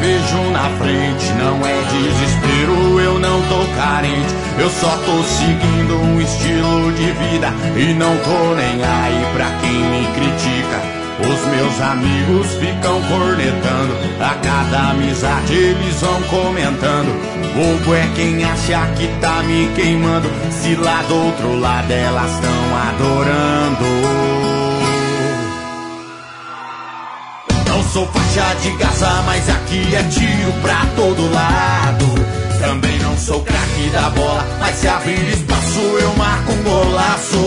vejo na frente não é desespero, eu não tô carente. Eu só tô seguindo um estilo de vida e não tô nem aí pra quem me critica. Os meus amigos ficam cornetando, a cada amizade eles vão comentando. Bobo é quem acha que tá me queimando, se lá do outro lado elas tão adorando. Não sou faixa de Gaza, mas aqui é tiro pra todo lado. Também não sou craque da bola, mas se abrir espaço eu marco um golaço.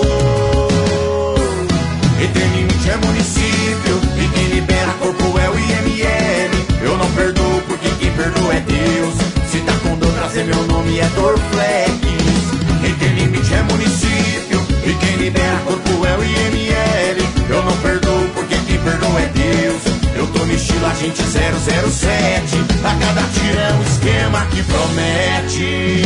E tem limite é município, e quem libera corpo é o IML. Eu não perdoo porque quem perdoa é Deus. Se tá com dor trazer meu nome é Dorflex. E tem limite é município, e quem libera corpo é o IML. Eu não perdoo porque quem perdoa é Deus. Eu tô no estilo agente 007. A cada tiro é um esquema que promete.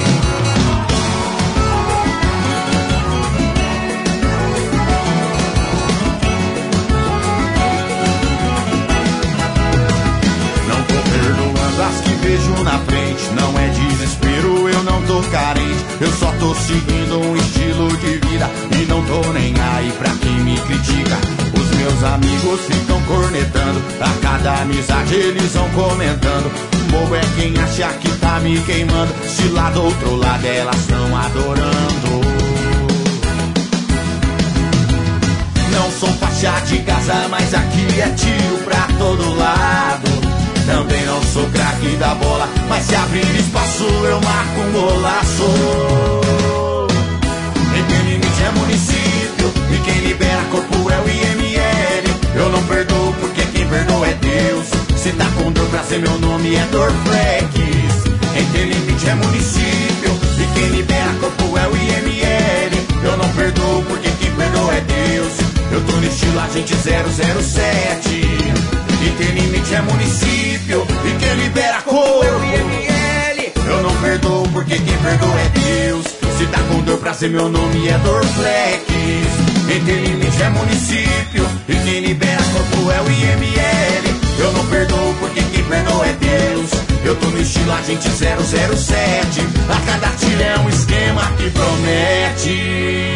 Não tô perdoando as que vejo na frente, não é desespero, eu não tô carente. Eu só tô seguindo um estilo de vida e não tô nem aí pra quem me critica. Os meus amigos ficam cornetando, a cada amizade eles vão comentando. Bobo é quem acha que tá me queimando, se lá do outro lado elas tão adorando. Não sou faixa de Gaza, mas aqui é tiro pra todo lado. Também não sou craque da bola, mas se abrir espaço eu marco um golaço. E quem limite é município, e quem libera corpo é o IML. Eu não perdoo porque quem perdoa é Deus. Se tá com dor pra ser meu nome é Dorflex. Quem tem limite é município, e quem libera corpo é o IML. Eu não perdoo porque quem perdoa é Deus. Eu tô no estilo agente 007. E tem limite é município, e quem libera corpo é o IML. Eu não perdoo porque quem perdoa é Deus. Se tá com dor pra ser meu nome é Dorflex. Quem tem limite é município, e quem libera corpo é o IML. Eu não perdoo porque quem perdoa é Deus. Eu tô no estilo agente 007. A cada tiro é um esquema que promete.